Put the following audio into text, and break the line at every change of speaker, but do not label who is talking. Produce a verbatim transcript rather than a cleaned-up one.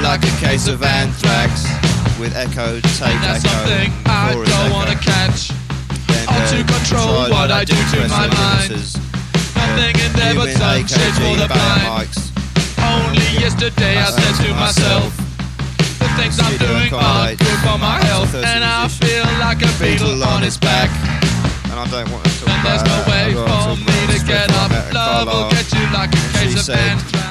like a case of anthrax. With echo, take
And that's
echo,
something I
chorus
don't
echo.
wanna catch.
Then,
Or
uh,
to control
try
what I do to
depressing
my mind.
inhibitors.
Nothing in there but
Human
sunshade for
A K G
the
band
blind.
mics.
Only yesterday I said to myself, the things I'm
Studio
doing are
accommodate
good for my
up to
health.
thirty
And I
musicians.
feel like a beetle on its back.
And I don't want to talk
And there's
about
no
that.
way
I'd rather
for
talk
me
about
to get
Stefan
up.
Meta
Love will
Carlisle.
get you like a
She
case of
said,
anthrax.